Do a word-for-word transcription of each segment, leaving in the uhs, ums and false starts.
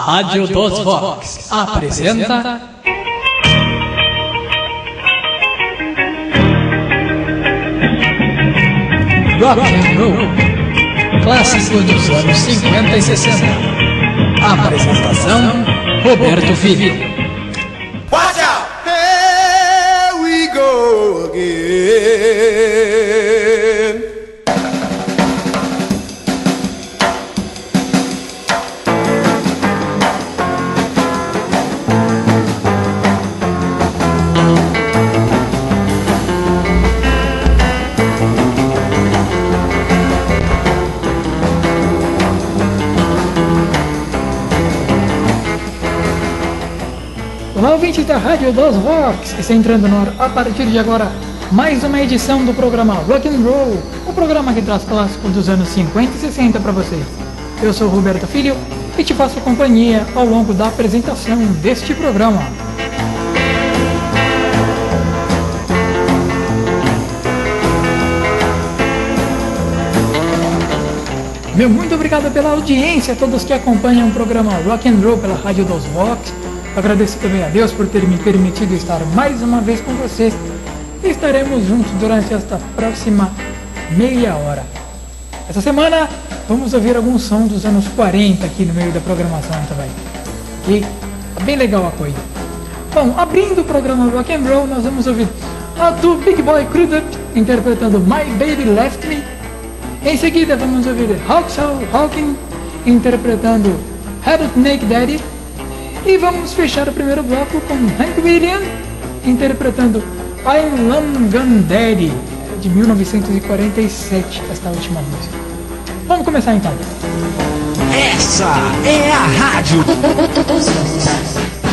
Rádio dos Vox apresenta Rock and Roll, clássico dos anos cinquenta e sessenta. Apresentação: Roberto Filho. Watch out! Here we go again. Olá, ouvintes da Rádio dos Vox, está entrando no ar a partir de agora mais uma edição do programa Rock and Roll, o programa que traz clássicos dos anos cinquenta e sessenta para vocês. Eu sou o Roberto Filho e te faço companhia ao longo da apresentação deste programa. Meu muito obrigado pela audiência a todos que acompanham o programa Rock and Roll pela Rádio dos Vox. Agradeço também a Deus por ter me permitido estar mais uma vez com vocês. E estaremos juntos durante esta próxima meia hora. Essa semana vamos ouvir algum som dos anos quarenta aqui no meio da programação também. E tá bem legal a coisa. Bom, abrindo o programa Rock and Roll, nós vamos ouvir a do Big Boy Crudup interpretando My Baby Left Me. Em seguida vamos ouvir Hacksaw Hawking interpretando Rattlesnake Daddy. E vamos fechar o primeiro bloco com Hank Williams interpretando I'm Long Gone Daddy, de mil novecentos e quarenta e sete, esta última música. Vamos começar então. Essa é a Rádio dos Vox.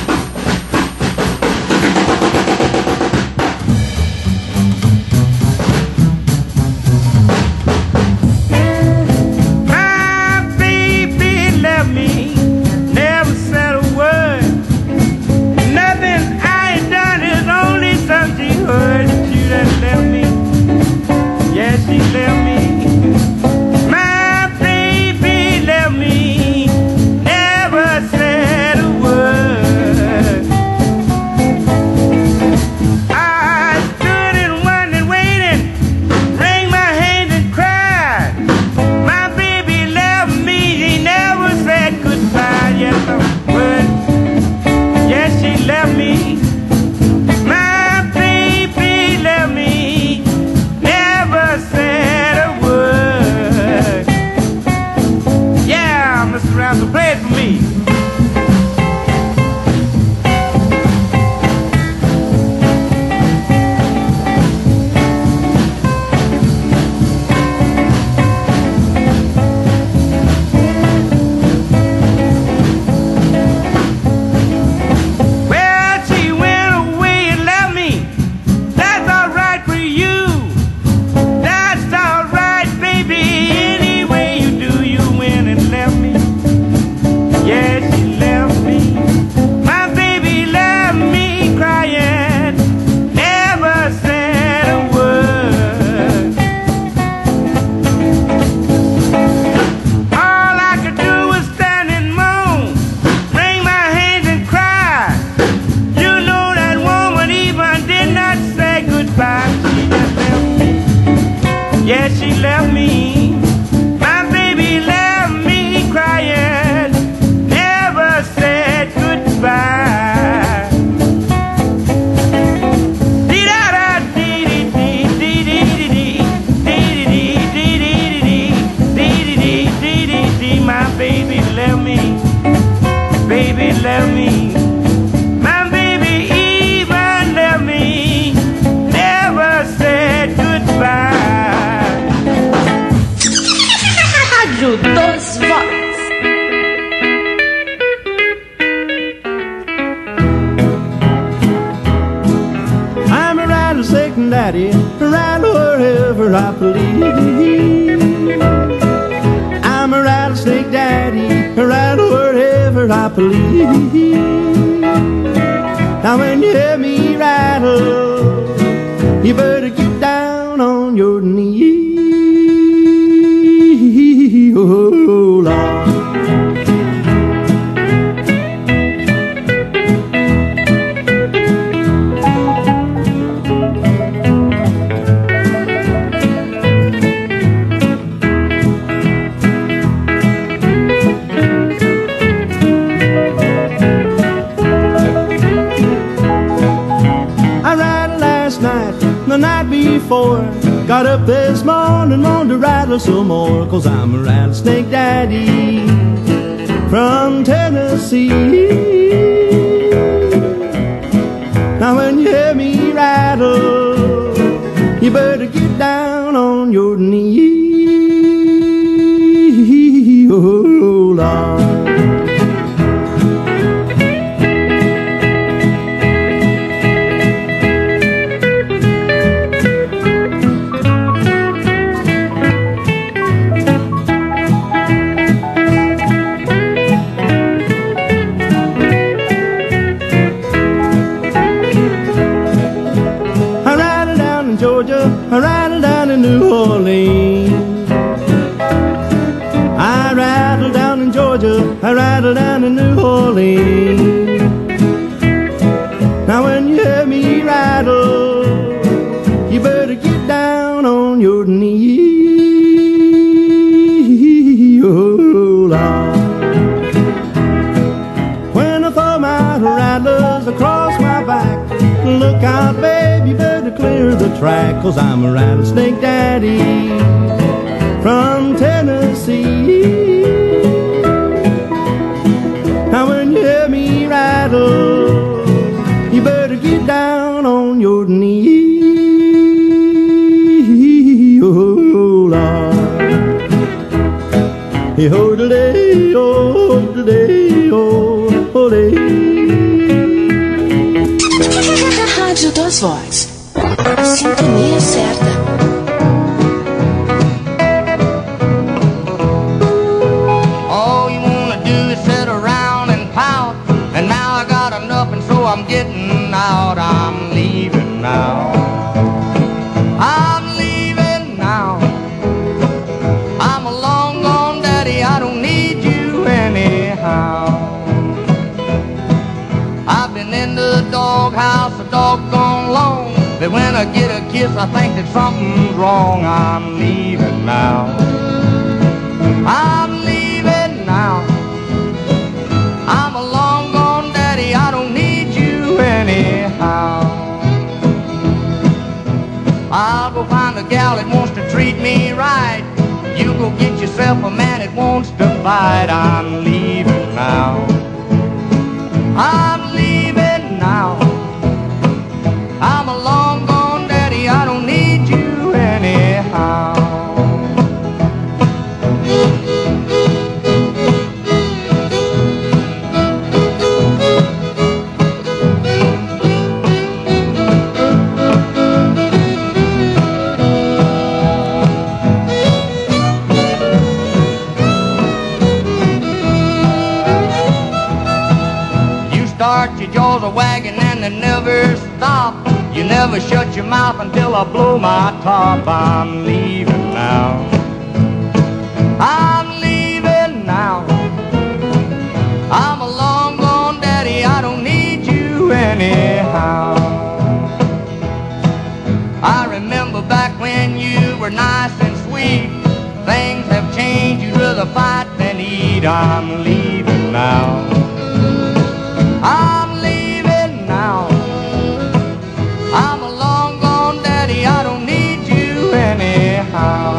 Daddy, around wherever I please. I'm a rattlesnake daddy, around wherever I please. Now when you hear me rattle, you better get down on your knees. Oh, Lord. Got up this morning, wanted to rattle some more, 'cause I'm a rattlesnake daddy from Tennessee. Now when you hear me rattle, you better get down on your knees. Oh, Lord. I rattled down in New Orleans. I rattled down in Georgia. I rattled down in New Orleans. Now when you hear me rattle, you better get down on your knees. Oh, Lord. When I throw my rattlers across my back, look out, baby, better clear the track, 'cause I'm a rattlesnake daddy from Tennessee. Now when you hear me rattle, you better get down on your knees. Oh, Lord. Hey, oh, today, oh, today, oh, today. Rádio das Vozes. Sintonia certa. All you wanna do is sit around and pout, and now I got enough and so I'm getting out. I'm leaving now. I'm leaving now. I'm a long gone daddy, I don't need you anyhow. I've been in the doghouse a doggone long, but when I get a kiss I think that something's wrong. I'm leaving now. I'm leaving now. I'm a long gone daddy, I don't need you anyhow. I'll go find a gal that wants to treat me right. You go get yourself a man that wants to fight. I'm leaving now. I'm leaving now. I'm a long gone daddy, I don't need you anyhow. Start your jaws a wagging and they never stop. You never shut your mouth until I blow my top. I'm leaving now. I'm leaving now. I'm a long gone daddy, I don't need you anyhow. I remember back when you were nice and sweet. Things have changed, you'd rather fight than eat. I'm leaving now. I'm leaving now. I'm a long gone daddy, I don't need you anyhow.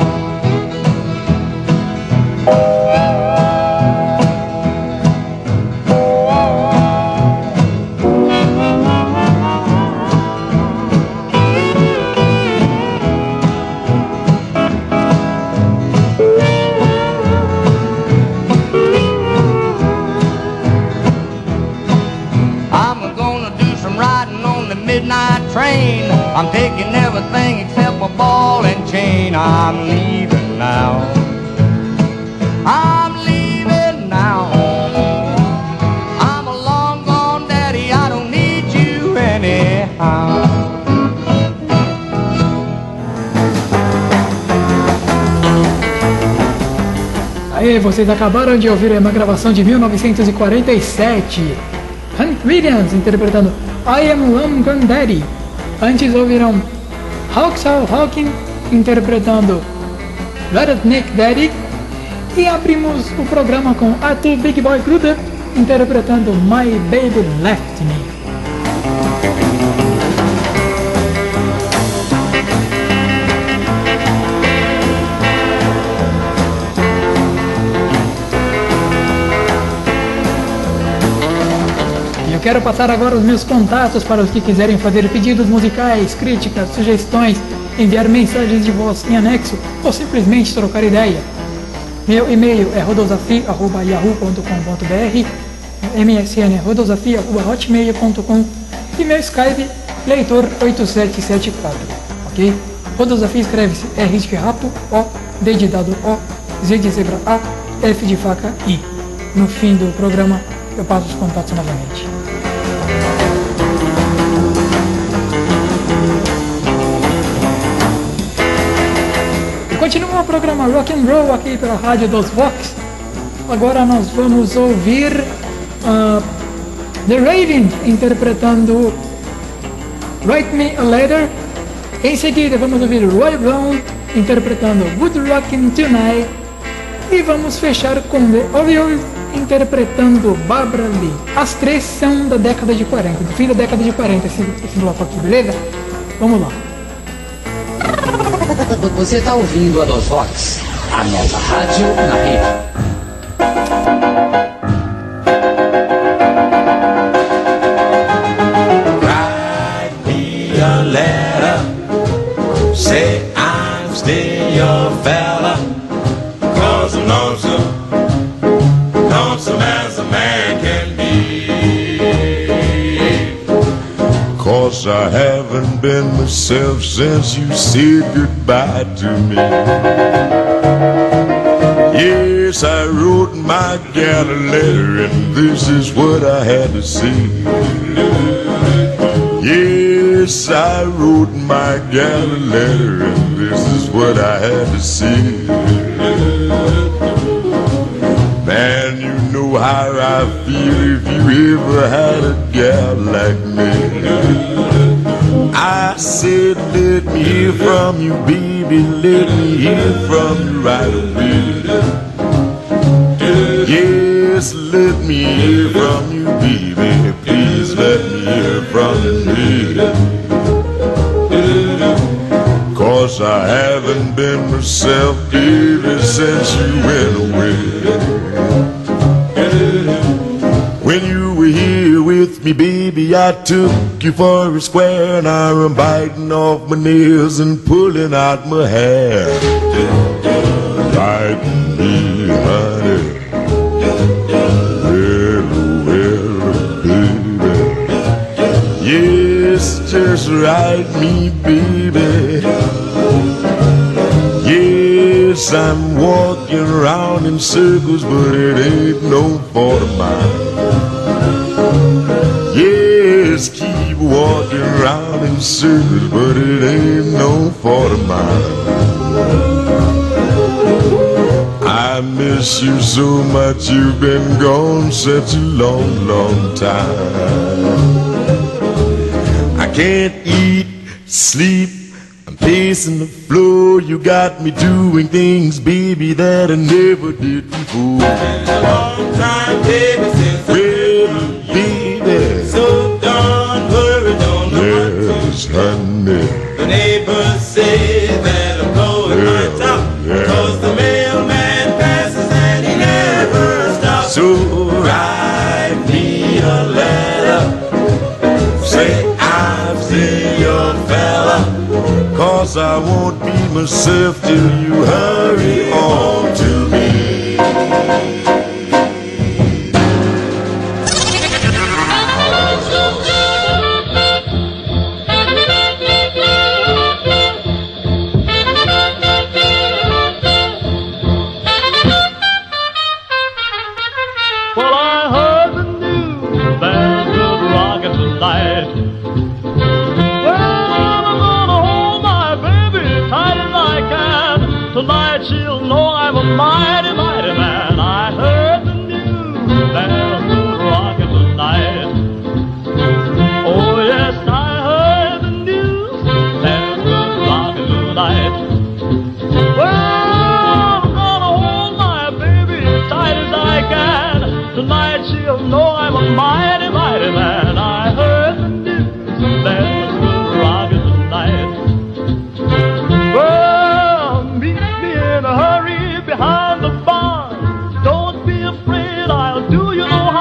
Midnight train, I'm taking everything except my ball and chain. I'm leaving now. I'm leaving now. I'm a long gone daddy, I don't need you anyhow. Aí, vocês acabaram de ouvir uma gravação de mil novecentos e quarenta e sete. Hank Williams interpretando I Am Long Gone Daddy. Antes ouviram Hawkshaw Hawking interpretando Rattlesnake Daddy. E abrimos o programa com Atu Big Boy Cruder interpretando My Baby Left Me. Quero passar agora os meus contatos para os que quiserem fazer pedidos musicais, críticas, sugestões, enviar mensagens de voz em anexo ou simplesmente trocar ideia. Meu e-mail é rodosafia arroba yahoo ponto com ponto br, M S N é rodosafia arroba hotmail ponto com e meu Skype leitor oito sete sete quatro, ok? Rodosafia escreve-se R de rato, O, D de dado O, Z de zebra A, F de faca I. No fim do programa eu passo os contatos novamente. Continua o programa Rock and Roll aqui pela Rádio dos Vox. Agora nós vamos ouvir uh, The Raven interpretando Write Me a Letter. Em seguida vamos ouvir Roy Brown interpretando Good Rockin' Tonight. E vamos fechar com The Orioles interpretando Barbara Lee. As três são da década de quarenta, do fim da década de quarenta esse, esse bloco aqui, beleza? Vamos lá. Você está ouvindo a Dos Vox, a nova rádio na rede. Write me a letter, say I'm still your fella, 'cause I'm lonesome, lonesome as a man can be. 'Cause I haven't been myself since you said goodbye to me. Yes, I wrote my gal a letter and this is what I had to say. Yes, I wrote my gal a letter and this is what I had to say. Man, you know how I feel if you ever had a gal like me. I said, let me hear from you, baby, let me hear from you right away. Yes, let me hear from you, baby, please let me hear from you. 'Cause I haven't been myself, baby, since you went away. When you were here with me, baby, I took you for a square, and I'm biting off my nails and pulling out my hair. Ride me, honey, well, well, baby. Yes, just ride me, baby. Yes, I'm walking around in circles, but it ain't no fault of mine. Yes, keep walking around in circles, but it ain't no fault of mine. I miss you so much, you've been gone such a long, long time. I can't eat, sleep, I'm pacing the floor. You got me doing things, baby, that I never did before. It's been a long time, baby, since well, baby, so don't worry, don't know yes, honey. The neighbors say that I'm blowing yeah, my top, yeah. 'Cause the mailman passes and he never stops. So write me a letter, say I'm still your fella, 'cause I won't be myself till you hurry home to me. Well, I heard the news, there's good rockin' tonight. Well, I'm gonna hold my baby tight as I can. Tonight she'll know I'm a mighty, mighty man. I heard the news, there's good rockin' tonight. Oh yes, I heard the news, there's good rockin' tonight. Well, I'm gonna hold my baby tight as I can. Tonight she'll know I'm a mighty, mighty man. I heard the news, there's good rockin' tonight. Well, meet me in a hurry behind the barn. Don't be afraid, I'll do you no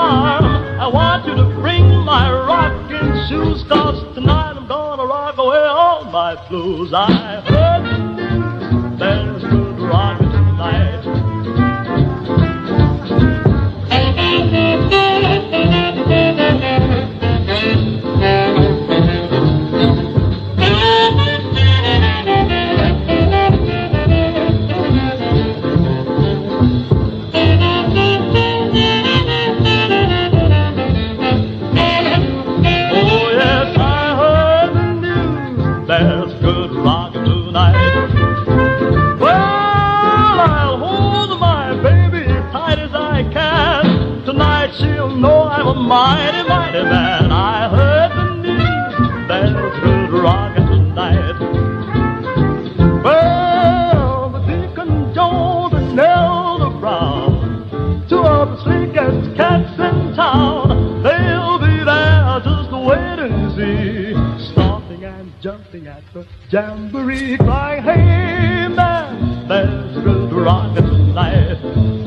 news. I heard the news. There's good rockin' tonight. Mighty, mighty man, I heard the news. There's good rockin' tonight. Well, the Deacon Jones and Elder Brown, two of the slickest cats in town, they'll be there just waiting to see, stomping and jumping at the jamboree, crying, hey man, there's good rockin' tonight.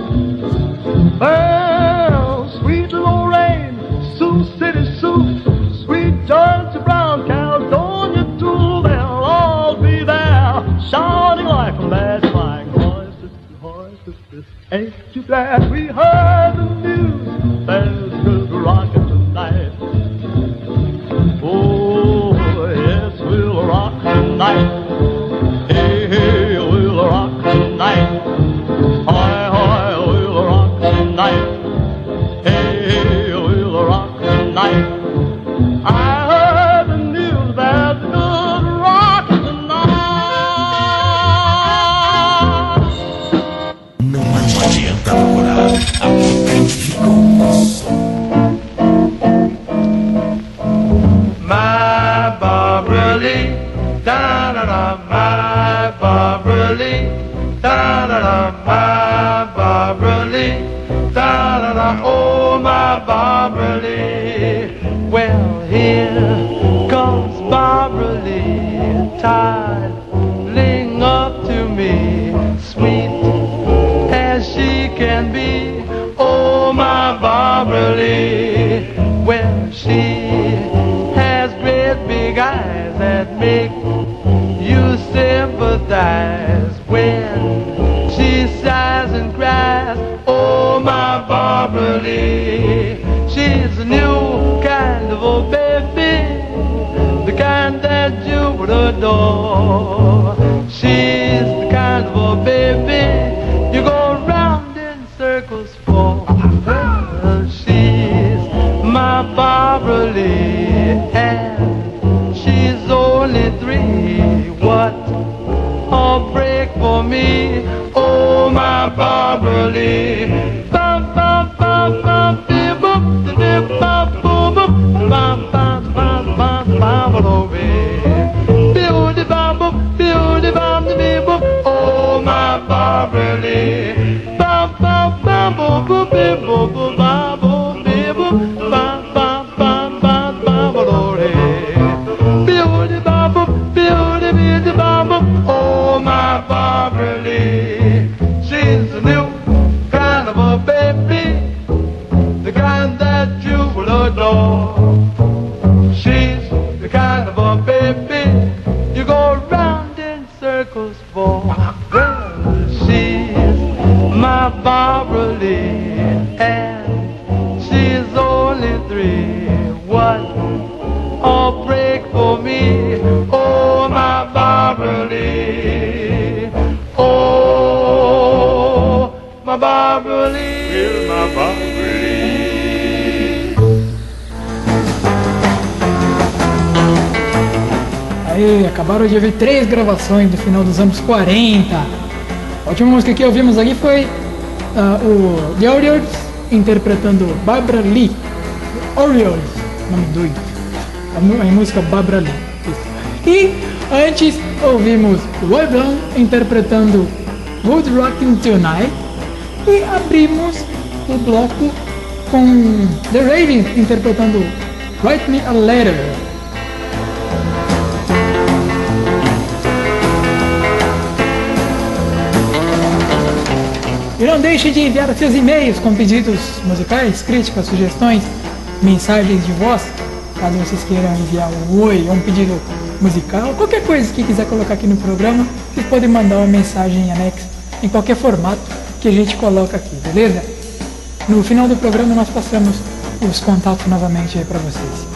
Well, sweet Lorraine, Sioux City Sioux, sweet Georgia Brown, Caledonia too, they'll all be there, shouting like a mad flying horse, horse, ain't you glad we heard the news? There's good rockin' tonight. Oh, yes, we'll rock tonight. Hey, hey, we'll rock tonight. Hoy, hoy, we'll rock tonight. Hey, we'll rock tonight. I heard the news, there's good rockin' tonight. Não adianta procurar, a boca ficou. My Barbara Lee, da da da, my Barbara Lee, da da da, my Barbara Lee, da da da, oh my Barbara Lee. Well, here comes Barbara Lee, toddling up to me, sweet as she can be, oh my Barbara Lee. Well, she has great big eyes that make you sympathize when she sighs and cries, oh my Barbara Lee. She's a new kind of a baby, the kind that you would adore. She's the kind of a baby you go round in circles for. Well, she's my Barbara Lee, and she's only three. What a break for me, oh my Barbara Lee. Bum, bum, bum, bum, bim, bum, bim, bum, boom, bum, bum, bum, bum, bum, bum, bum, beauty, bum, bum, beauty, bum, bim, bum, oh my Barbara Lee. Bum, bum, bum, bum, bum, bim, bum, bum, bum, bim, bum, bum, bum, bum, bum, bum, beauty, bum, bum, beauty, beauty, bum, bum, oh my Barbara Lee. She's a new kind of a baby, the kind that you will adore. She's the kind of a baby you go round in circles for. Well, she's my Barbara Lee, and she's only three. What a break for me, oh my Barbara Lee. Oh, my Barbara Lee. Here's my Barbara Lee. Aí, acabaram de ouvir três gravações do final dos anos quarenta. A última música que ouvimos aqui foi uh, o The Orioles interpretando Barbara Lee. Orioles, nome doido. A, a música Barbara Lee. E antes ouvimos Roy Brown interpretando Good Rockin' Tonight. E abrimos o bloco com The Ravens interpretando Write Me a Letter. E não deixe de enviar seus e-mails com pedidos musicais, críticas, sugestões, mensagens de voz Caso vocês queiram enviar um oi ou um pedido musical, qualquer coisa que quiser colocar aqui no programa, vocês podem mandar uma mensagem em anexo, em qualquer formato que a gente coloca aqui, beleza? No final do programa nós passamos os contatos novamente aí para vocês.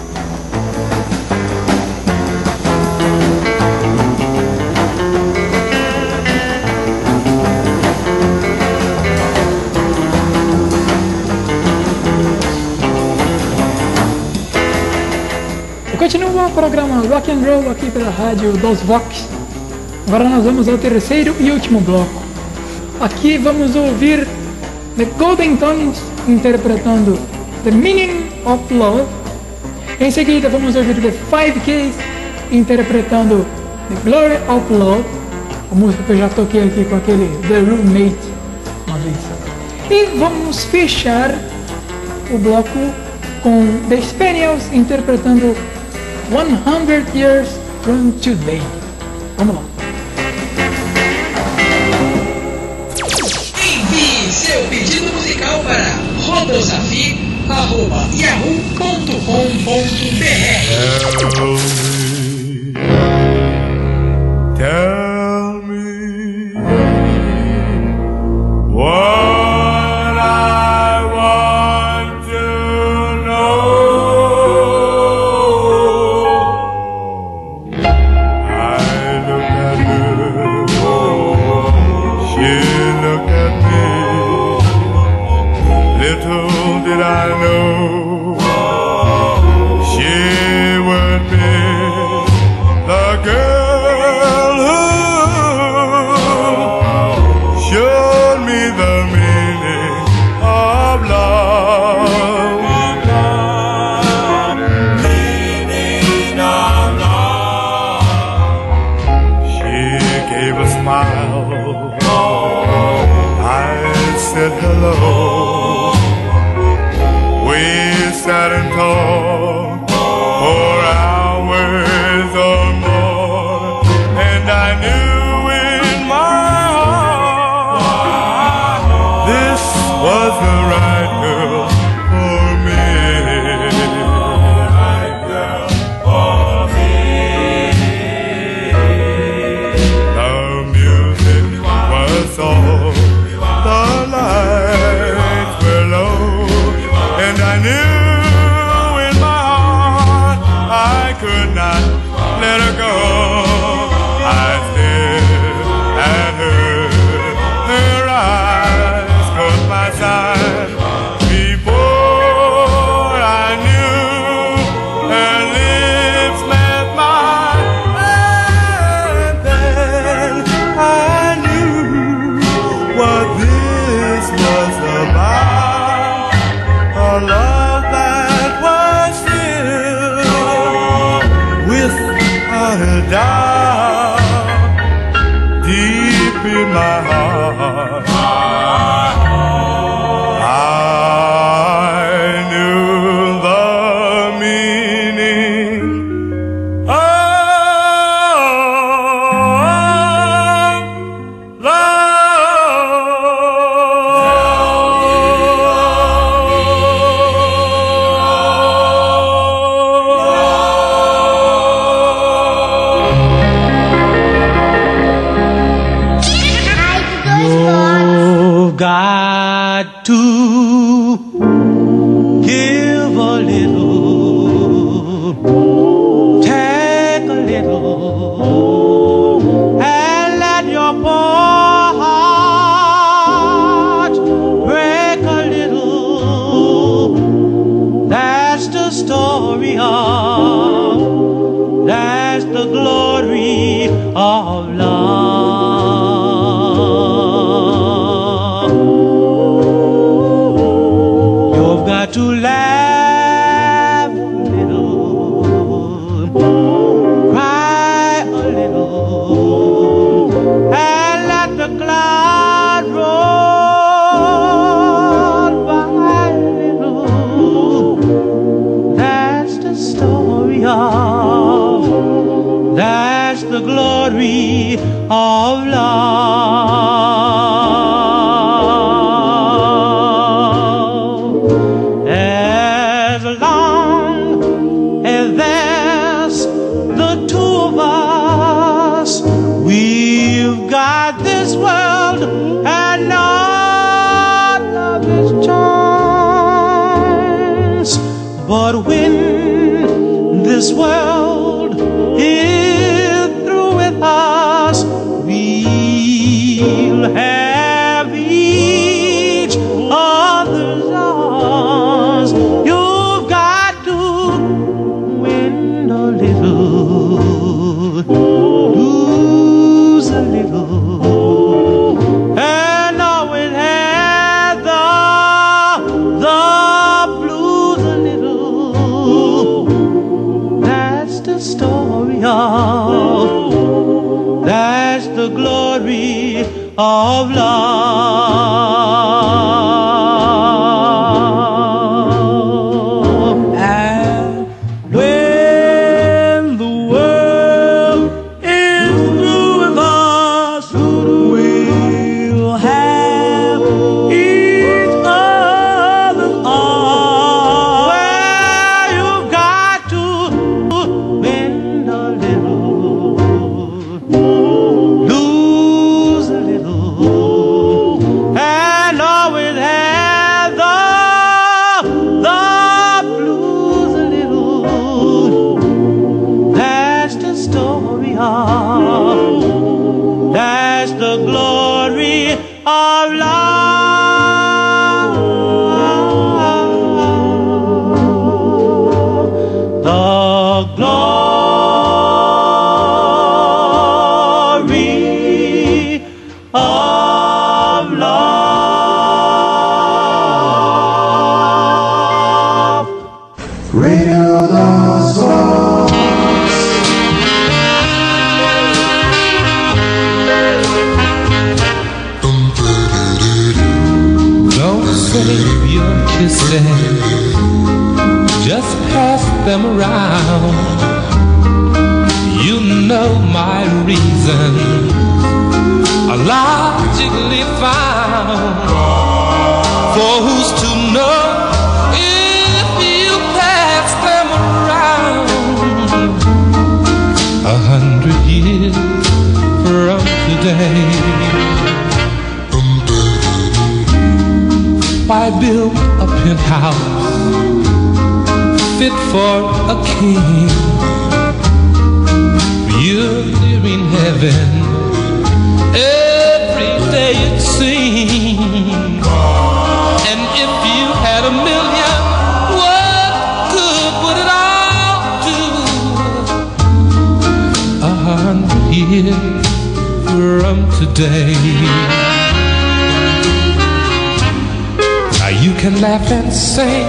Continua o programa Rock and Roll aqui pela rádio dos Vox. Agora nós vamos ao terceiro e último bloco. Aqui vamos ouvir The Golden Tones interpretando The Meaning of Love. Em seguida vamos ouvir The Five Keys interpretando The Glory of Love, a música que eu já toquei aqui com aquele The Roommate uma vez. E vamos fechar o bloco com The Spaniels interpretando one hundred Years from Today. Vamos lá. Envie seu pedido musical para rodosafi arroba yahoo ponto com ponto br. Tell me what I want to know. I look at her, she looked at me. Little did I know she would be the girl hello. We sat and talked for hours or more, and I knew in my heart this was the right girl for me. Right girl for me. The music was all, the lights were low, and I knew in my heart I could not let her go. I stared at her, her eyes caught my sight. Before I knew, her lips met mine, and then I knew what this was about, a love that was filled without a doubt. Deep in my heart, I knew the meaning of You've got to give a little, take a little, and let your poor heart break a little. That's the story of, that's the glory of love. To laugh a little, cry a little, and let the cloud roll by a little. That's the story of, that's the glory of love. this world is through with us, we'll have each other's arms. You've got to win a little, lose a little, and always have the, the blues a little. That's the story of, that's the glory of love. And when the world is through with us, we'll have each other's arms. Well, you've got to win a little, lose a little, and always have the, the blues a little. That's the story of, that's the glory of love. The glory of love. Radio Los Vox. Don't save your kisses, just pass them around. You know my reason are logically found. For who's to know if you pass them around? A hundred years from today, why build a penthouse fit for a king? You're there in heaven every day it seems. And if you had a million, what good would it all do? A hundred years from today, now you can laugh and sing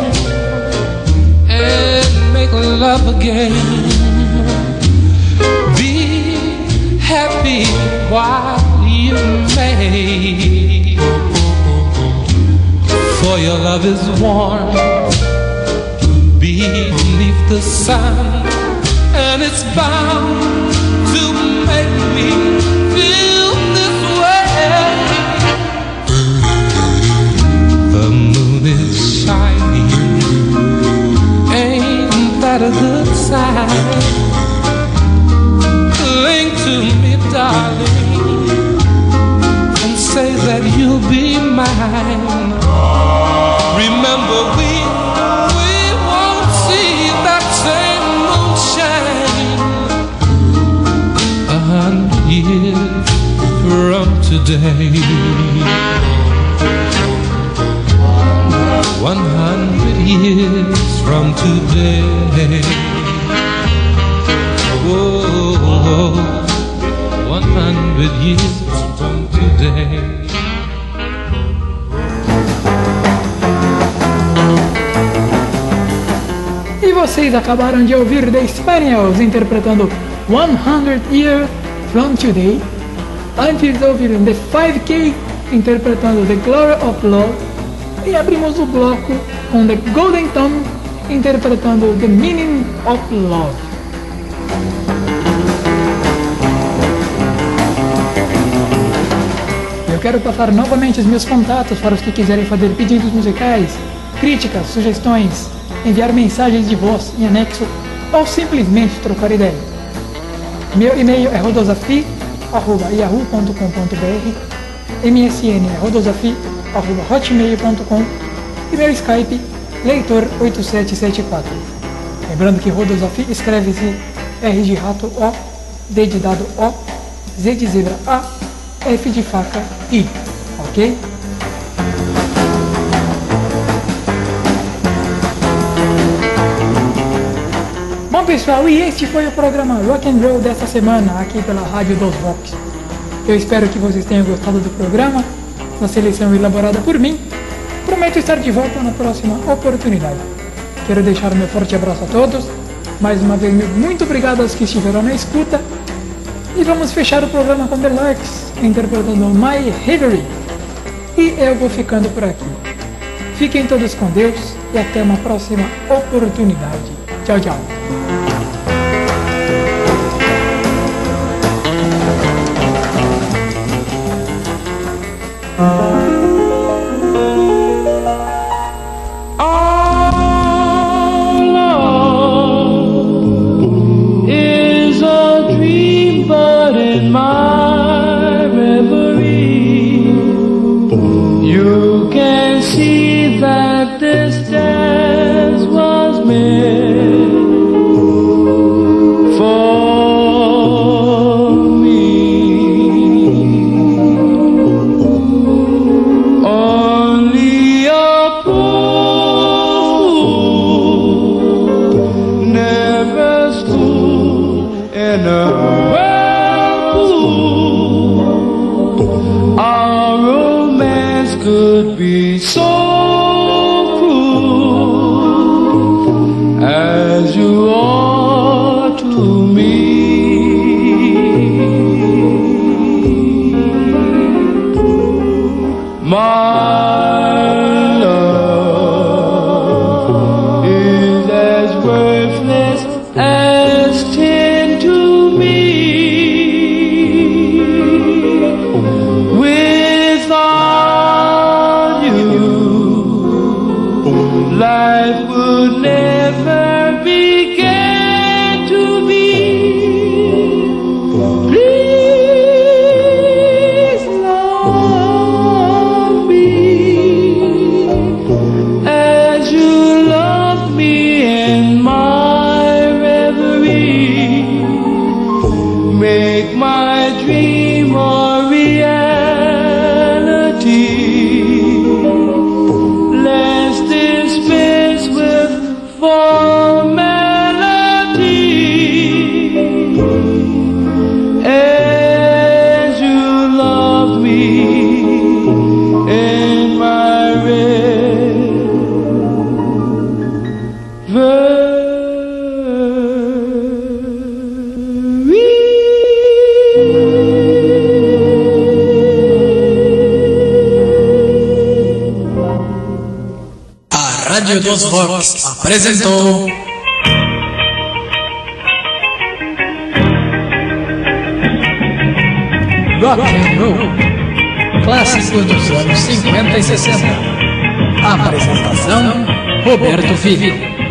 and make love again. Be happy while you may, for your love is warm beneath the sun, and it's bound to make me feel this way. The moon is shining, ain't that a good sign? Cling to me, darling, and say that you'll be mine. Remember, we, we won't see that same moonshine a hundred years from today. One hundred years from today. Oh, one hundred years from today. E vocês acabaram de ouvir The Spaniels interpretando one hundred Years from Today. Antes ouviram The five K interpretando The Glory of Love. E abrimos o bloco com The Golden Tom interpretando The Meaning of Love. Eu quero passar novamente os meus contatos para os que quiserem fazer pedidos musicais, críticas, sugestões, enviar mensagens de voz em anexo ou simplesmente trocar ideia. Meu e-mail é rodosafi arroba yahoo ponto com ponto br, M S N é rodosafi arroba hotmail ponto com e meu Skype leitor oito sete sete quatro. Lembrando que Rodosafí escreve-se R de rato O, D de dado O, Z de zebra A, F de faca I, ok? Bom pessoal, e este foi o programa Rock and Roll dessa semana aqui pela Rádio dos Vox. Eu espero que vocês tenham gostado do programa, na seleção elaborada por mim. Prometo estar de volta na próxima oportunidade. Quero deixar o meu forte abraço a todos. Mais uma vez, muito obrigado aos que estiveram na escuta. E vamos fechar o programa com The Larks, interpretando My History. E eu vou ficando por aqui. Fiquem todos com Deus e até uma próxima oportunidade. Tchau, tchau. Rádio dos Vox apresentou Rock and Roll, clássicos dos anos cinquenta e sessenta. Apresentação: Roberto Filho.